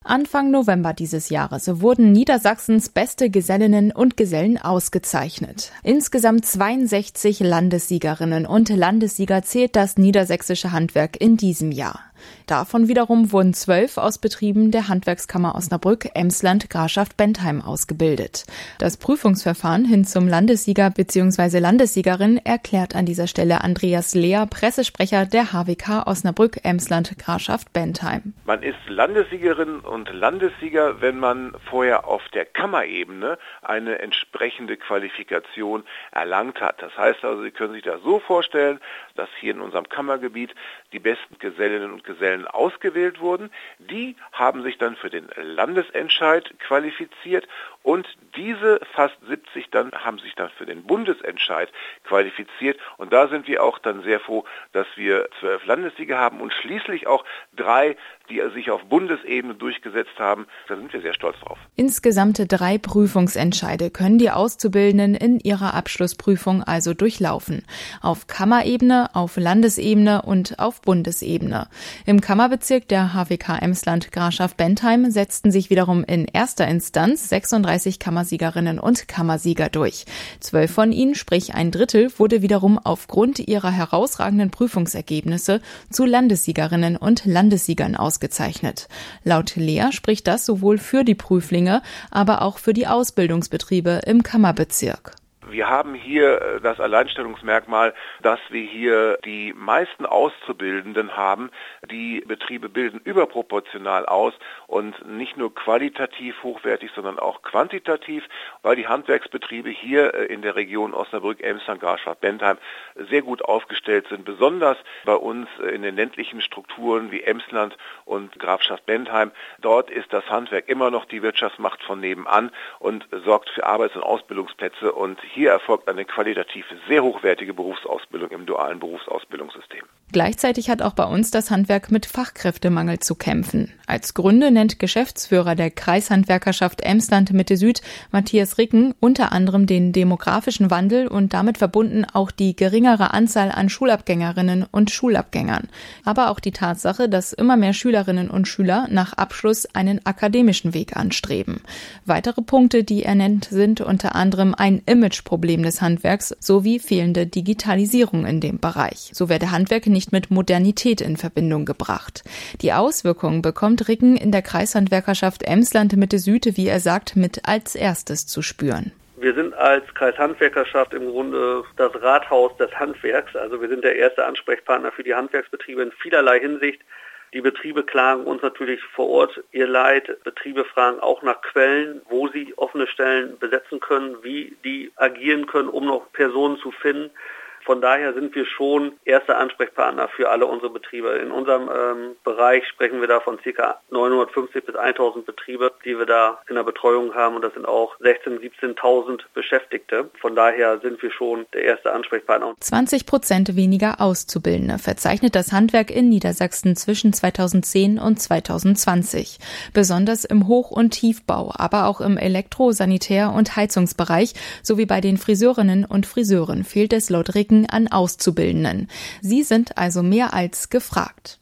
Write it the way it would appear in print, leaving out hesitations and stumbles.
Anfang November dieses Jahres wurden Niedersachsens beste Gesellinnen und Gesellen ausgezeichnet. Insgesamt 62 Landessiegerinnen und Landessieger zählt das niedersächsische Handwerk in diesem Jahr. Davon wiederum wurden 12 aus Betrieben der Handwerkskammer Osnabrück, Emsland, Grafschaft Bentheim ausgebildet. Das Prüfungsverfahren hin zum Landessieger bzw. Landessiegerin erklärt an dieser Stelle Andreas Lehr, Pressesprecher der HWK Osnabrück, Emsland, Grafschaft Bentheim. Man ist Landessiegerin und Landessieger, wenn man vorher auf der Kammerebene eine entsprechende Qualifikation erlangt hat. Das heißt also, Sie können sich das so vorstellen, dass hier in unserem Kammergebiet die besten Gesellinnen und Gesellen ausgewählt wurden. Die haben sich dann für den Landesentscheid qualifiziert und diese fast 70 haben sich dann für den Bundesentscheid qualifiziert. Und da sind wir auch dann sehr froh, dass wir 12 Landessieger haben und schließlich auch 3, die sich auf Bundesebene durchgesetzt haben. Da sind wir sehr stolz drauf. Insgesamt 3 Prüfungsentscheide können die Auszubildenden in ihrer Abschlussprüfung also durchlaufen. Auf Kammerebene, auf Landesebene und auf Bundesebene. Im Kammerbezirk der HWK Emsland Grafschaft Bentheim setzten sich wiederum in erster Instanz 36 Kammersiegerinnen und Kammersieger durch. 12 von ihnen, sprich ein Drittel, wurde wiederum aufgrund ihrer herausragenden Prüfungsergebnisse zu Landessiegerinnen und Landessiegern ausgezeichnet. Laut Lehr spricht das sowohl für die Prüflinge, aber auch für die Ausbildungsbetriebe im Kammerbezirk. Wir haben hier das Alleinstellungsmerkmal, dass wir hier die meisten Auszubildenden haben. Die Betriebe bilden überproportional aus und nicht nur qualitativ hochwertig, sondern auch quantitativ, weil die Handwerksbetriebe hier in der Region Osnabrück, Emsland, Grafschaft Bentheim sehr gut aufgestellt sind. Besonders bei uns in den ländlichen Strukturen wie Emsland und Grafschaft Bentheim. Dort ist das Handwerk immer noch die Wirtschaftsmacht von nebenan und sorgt für Arbeits- und Ausbildungsplätze. Und hier erfolgt eine qualitativ sehr hochwertige Berufsausbildung im dualen Berufsausbildungssystem. Gleichzeitig hat auch bei uns das Handwerk mit Fachkräftemangel zu kämpfen. Als Gründe nennt Geschäftsführer der Kreishandwerkerschaft Emsland Mitte Süd, Matthias Ricken, unter anderem den demografischen Wandel und damit verbunden auch die geringere Anzahl an Schulabgängerinnen und Schulabgängern. Aber auch die Tatsache, dass immer mehr Schülerinnen und Schüler nach Abschluss einen akademischen Weg anstreben. Weitere Punkte, die er nennt, sind unter anderem ein Imageproblem des Handwerks sowie fehlende Digitalisierung in dem Bereich. So werde Handwerk nicht mit Modernität in Verbindung gebracht. Die Auswirkungen bekommt Ricken in der Kreishandwerkerschaft Emsland Mitte Süd, wie er sagt, mit als erstes zu spüren. Wir sind als Kreishandwerkerschaft im Grunde das Rathaus des Handwerks. Also wir sind der erste Ansprechpartner für die Handwerksbetriebe in vielerlei Hinsicht. Die Betriebe klagen uns natürlich vor Ort ihr Leid. Betriebe fragen auch nach Quellen, wo sie offene Stellen besetzen können, wie die agieren können, um noch Personen zu finden. Von daher sind wir schon erster Ansprechpartner für alle unsere Betriebe. In unserem Bereich sprechen wir da von ca. 950 bis 1000 Betriebe, die wir da in der Betreuung haben. Und das sind auch 16.000, 17.000 Beschäftigte. Von daher sind wir schon der erste Ansprechpartner. 20% weniger Auszubildende verzeichnet das Handwerk in Niedersachsen zwischen 2010 und 2020. Besonders im Hoch- und Tiefbau, aber auch im Elektro-, Sanitär- und Heizungsbereich sowie bei den Friseurinnen und Friseuren fehlt es laut Ricken an Auszubildenden. Sie sind also mehr als gefragt.